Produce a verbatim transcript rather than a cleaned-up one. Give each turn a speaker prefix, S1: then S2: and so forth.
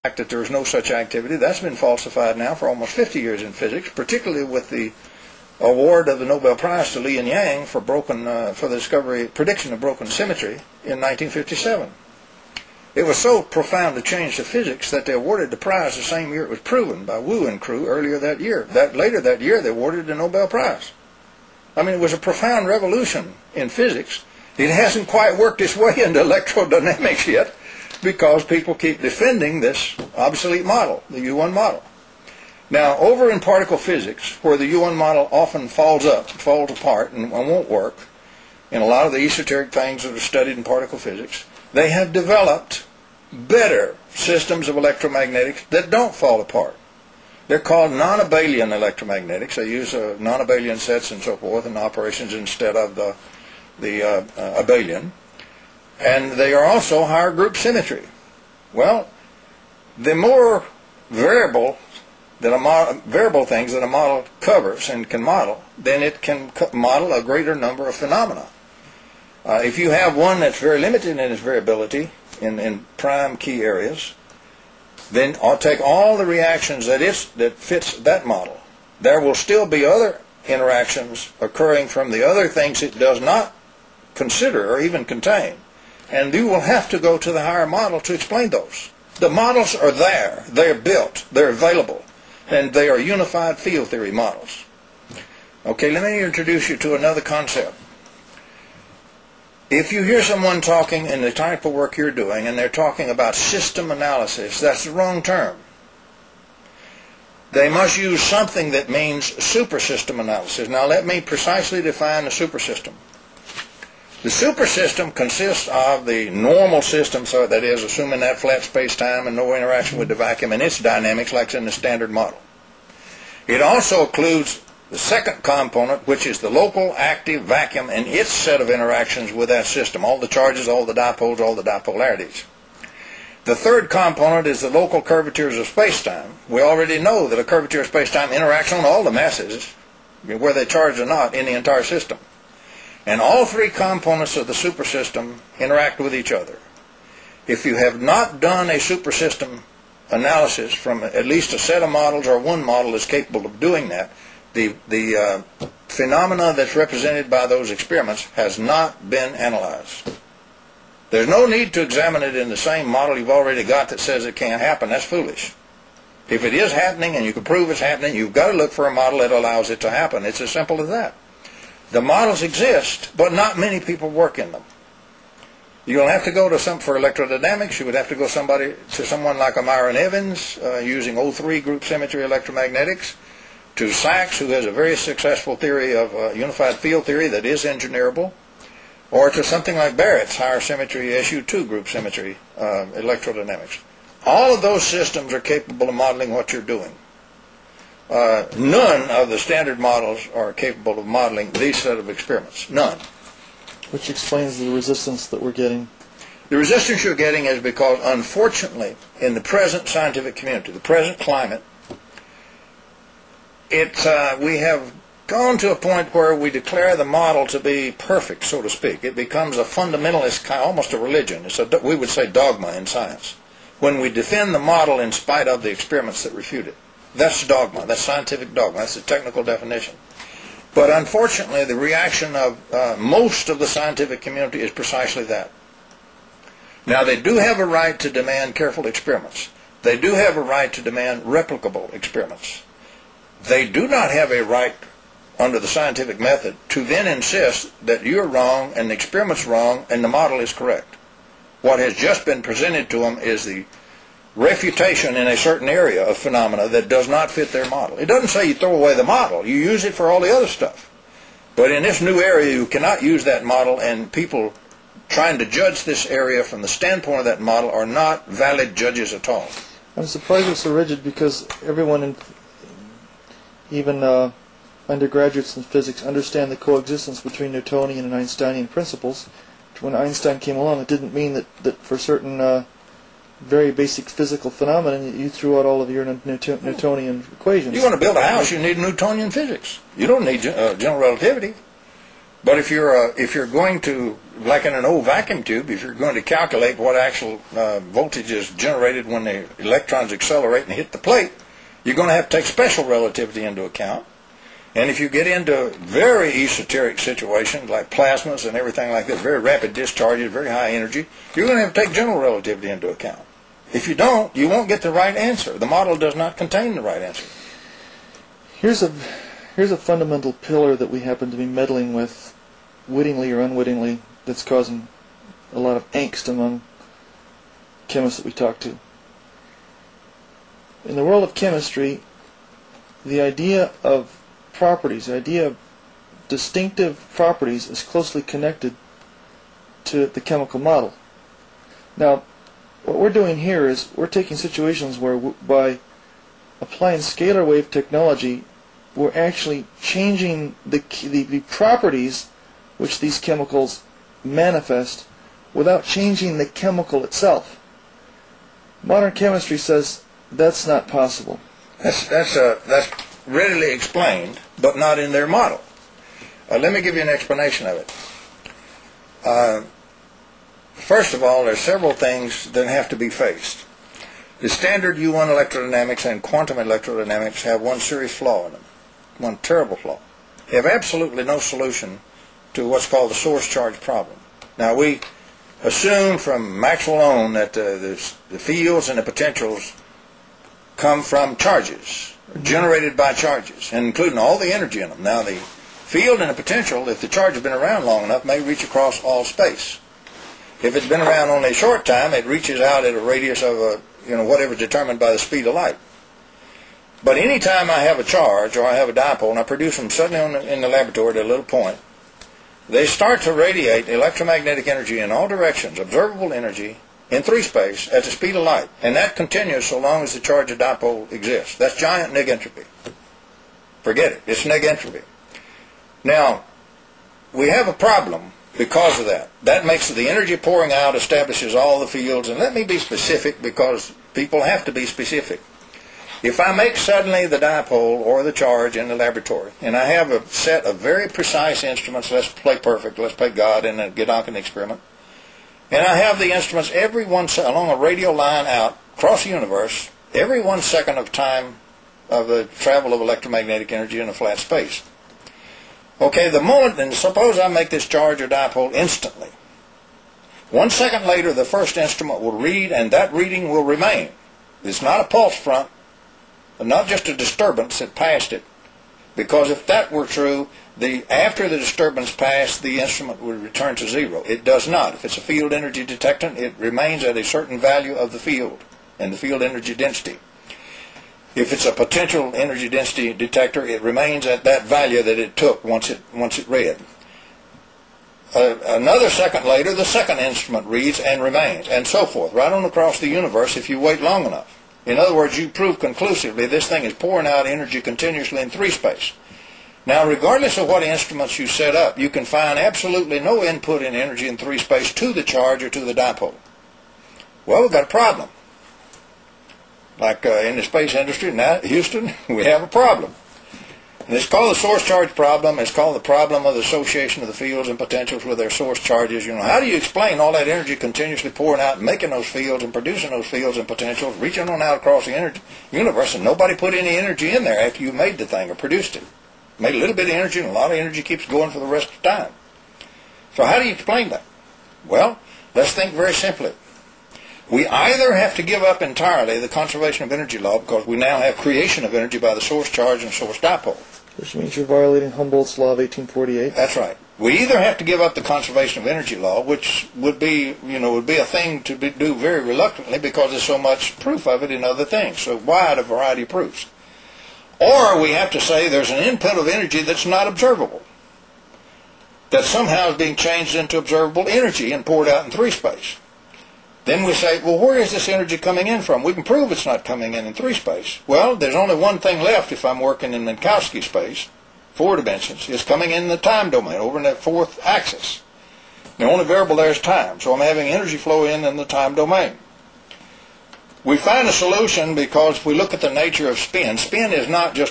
S1: that there is no such activity. That's been falsified now for almost fifty years in physics, particularly with the award of the Nobel Prize to Li and Yang for broken uh, for the discovery prediction of broken symmetry in nineteen fifty-seven. It was so profound a change to physics that they awarded the prize the same year it was proven by Wu and crew earlier that year. That later that year they awarded the Nobel Prize. I mean, it was a profound revolution in physics. It hasn't quite worked its way into electrodynamics yet, because people keep defending this obsolete model, the U one model. Now, over in particle physics, where the U one model often falls up, falls apart, and won't work, in a lot of the esoteric things that are studied in particle physics, they have developed better systems of electromagnetics that don't fall apart. They're called non-abelian electromagnetics. They use uh, non-abelian sets and so forth in operations instead of the, the uh, uh, abelian. And they are also higher group symmetry. Well, the more variable that a model, variable things that a model covers and can model, then it can model a greater number of phenomena. Uh, if you have one that's very limited in its variability in, in prime key areas, then I'll take all the reactions that it's, that fits that model. There will still be other interactions occurring from the other things it does not consider or even contain. And you will have to go to the higher model to explain those. The models are there. They're built. They're available. And they are unified field theory models. Okay, let me introduce you to another concept. If you hear someone talking in the type of work you're doing and they're talking about system analysis, that's the wrong term. They must use something that means supersystem analysis. Now let me precisely define the supersystem. The supersystem consists of the normal system, so that is, assuming that flat space-time and no interaction with the vacuum and its dynamics like it's in the standard model. It also includes the second component, which is the local active vacuum and its set of interactions with that system, all the charges, all the dipoles, all the dipolarities. The third component is the local curvatures of space-time. We already know that a curvature of space-time interacts on all the masses, whether they charge or not, in the entire system. And all three components of the supersystem interact with each other. If you have not done a supersystem analysis from at least a set of models, or one model is capable of doing that, the, the uh, phenomena that's represented by those experiments has not been analyzed. There's no need to examine it in the same model you've already got that says it can't happen. That's foolish. If it is happening and you can prove it's happening, you've got to look for a model that allows it to happen. It's as simple as that. The models exist, but not many people work in them. You'll have to go to some, for electrodynamics, you would have to go somebody to someone like a Myron Evans uh, using O three group symmetry electromagnetics, to Sachs, who has a very successful theory of uh, unified field theory that is engineerable, or to something like Barrett's higher symmetry S U two group symmetry uh, electrodynamics. All of those systems are capable of modeling what you're doing. Uh, none of the standard models are capable of modeling these set of experiments. None.
S2: Which explains the resistance that we're getting.
S1: The resistance you're getting is because, unfortunately, in the present scientific community, the present climate, it, uh, we have gone to a point where we declare the model to be perfect, so to speak. It becomes a fundamentalist, kind, almost a religion. It's a, we would say dogma in science. When we defend the model in spite of the experiments that refute it. That's dogma. That's scientific dogma. That's the technical definition. But unfortunately, the reaction of uh, most of the scientific community is precisely that. Now, they do have a right to demand careful experiments. They do have a right to demand replicable experiments. They do not have a right, under the scientific method, to then insist that you're wrong and the experiment's wrong and the model is correct. What has just been presented to them is the refutation in a certain area of phenomena that does not fit their model. It doesn't say you throw away the model. You use it for all the other stuff. But in this new area, you cannot use that model, and people trying to judge this area from the standpoint of that model are not valid judges at all.
S2: I'm surprised it's so rigid, because everyone, in, even uh, undergraduates in physics, understand the coexistence between Newtonian and Einsteinian principles. When Einstein came along, it didn't mean that, that for certain uh, very basic physical phenomena you threw out all of your Newton Newtonian equations.
S1: You want to build a house, you need Newtonian physics. You don't need uh, general relativity. But if you're uh, if you're going to, like in an old vacuum tube, if you're going to calculate what actual uh, voltage is generated when the electrons accelerate and hit the plate, you're going to have to take special relativity into account. And if you get into very esoteric situations like plasmas and everything like that, very rapid discharges, very high energy, you're going to have to take general relativity into account. If you don't, you won't get the right answer. The model does not contain the right answer.
S2: Here's a here's a fundamental pillar that we happen to be meddling with, wittingly or unwittingly, that's causing a lot of angst among chemists that we talk to. In the world of chemistry, the idea of properties, the idea of distinctive properties is closely connected to the chemical model. Now, what we're doing here is we're taking situations where w by applying scalar wave technology, we're actually changing the, the, the properties which these chemicals manifest without changing the chemical itself. Modern chemistry says that's not possible.
S1: That's, that's, uh, that's readily explained, but not in their model. Uh, let me give you an explanation of it. Uh, first of all, there's several things that have to be faced. The standard U one electrodynamics and quantum electrodynamics have one serious flaw in them, one terrible flaw. They have absolutely no solution to what's called the source charge problem. Now, we assume from Maxwell on that uh, the, the fields and the potentials come from charges, generated by charges, and including all the energy in them. Now, the field and the potential, if the charge has been around long enough, may reach across all space. If it's been around only a short time, it reaches out at a radius of a, you know, whatever is determined by the speed of light. But any time I have a charge or I have a dipole and I produce them suddenly on the, in the laboratory at a little point, they start to radiate electromagnetic energy in all directions, observable energy, in three space at the speed of light. And that continues so long as the charge of dipole exists. That's giant negentropy. Forget it. It's negentropy. Now, we have a problem because of that. That makes the energy pouring out establishes all the fields. And let me be specific because people have to be specific. If I make suddenly the dipole or the charge in the laboratory, and I have a set of very precise instruments, let's play perfect, let's play God in a Gedanken experiment, and I have the instruments every one se along a radial line out across the universe, every one second of time of the travel of electromagnetic energy in a flat space. Okay, the moment, and suppose I make this charge or dipole instantly. One second later, the first instrument will read, and that reading will remain. It's not a pulse front, not just a disturbance that passed it, because if that were true, the after the disturbance passed, the instrument would return to zero. It does not. If it's a field energy detectant, it remains at a certain value of the field and the field energy density. If it's a potential energy density detector, it remains at that value that it took once it once it read. Uh, another second later, the second instrument reads and remains, and so forth, right on across the universe if you wait long enough. In other words, you prove conclusively this thing is pouring out energy continuously in three space. Now, regardless of what instruments you set up, you can find absolutely no input in energy in three space to the charge or to the dipole. Well, we've got a problem. Like uh, in the space industry, now Houston, we have a problem. And it's called the source charge problem. It's called the problem of the association of the fields and potentials with their source charges. You know, how do you explain all that energy continuously pouring out and making those fields and producing those fields and potentials, reaching on out across the energy universe, and nobody put any energy in there after you made the thing or produced it? Made a little bit of energy, and a lot of energy keeps going for the rest of the time. So how do you explain that? Well, let's think very simply. We either have to give up entirely the conservation of energy law because we now have creation of energy by the source charge and source dipole.
S2: Which means you're violating Humboldt's law of eighteen forty-eight.
S1: That's right. We either have to give up the conservation of energy law, which would be, you know, would be a thing to be, do very reluctantly because there's so much proof of it in other things, so wide a variety of proofs. Or we have to say there's an input of energy that's not observable, that somehow is being changed into observable energy and poured out in three space. Then we say, well, where is this energy coming in from? We can prove it's not coming in in three space. Well, there's only one thing left if I'm working in Minkowski space, four dimensions. It's coming in the time domain, over in that fourth axis. The only variable there is time, so I'm having energy flow in in the time domain. We find a solution because if we look at the nature of spin, spin is not just